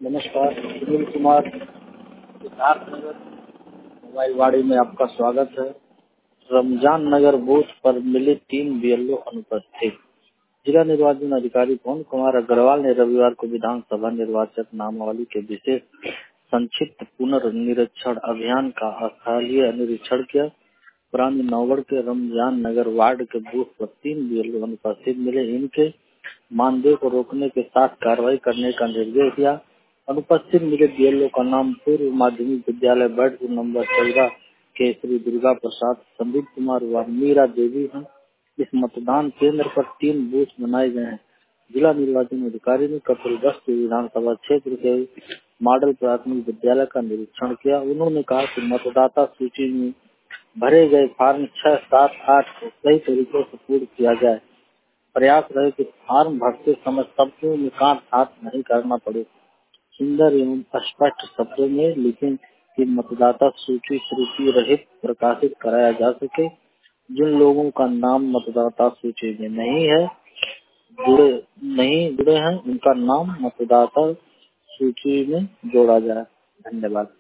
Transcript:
नमस्कार, सुनील कुमार, सिद्धार्थनगर मोबाइल वाड़ी में आपका स्वागत है। रमजान नगर बूथ पर मिले 3 बीएलओ अनुपस्थित। जिला निर्वाचन अधिकारी पवन कुमार अग्रवाल ने रविवार को विधानसभा निर्वाचक नामावली के विशेष संक्षिप्त पुनर्निरीक्षण अभियान का स्थलीय निरीक्षण किया। पुरानी नौगढ़ के रमजान नगर वार्ड के बूथ पर 3 बीएलओ अनुपस्थित मिले। इनके मानदेय को रोकने के साथ कार्रवाई करने का निर्देश दिया। अनुपस्थित मिले बीएलओ का नाम पूर्व माध्यमिक विद्यालय बैठपुर नंबर 14 के श्री दुर्गा प्रसाद, संदीप कुमार व मीरा देवी है। इस मतदान केंद्र पर 3 बूथ बनाए गए हैं। जिला निर्वाचन अधिकारी ने कपिलवस्तु विधानसभा क्षेत्र के मॉडल प्राथमिक विद्यालय का निरीक्षण किया। उन्होंने कहा कि मतदाता सूची में भरे गए फार्म 6, 7, 8 को सही तरीके से पूर्ण किया जाए। प्रयास रहे कि फार्म भरते समय शब्दों में काट छाट नहीं करना पड़े। सुंदर एवं स्पष्ट शब्दों में लिखें कि मतदाता सूची त्रुटि रहित प्रकाशित कराया जा सके। जिन लोगों का नाम मतदाता सूची में नहीं जुड़े हैं, उनका नाम मतदाता सूची में जोड़ा जाए। धन्यवाद।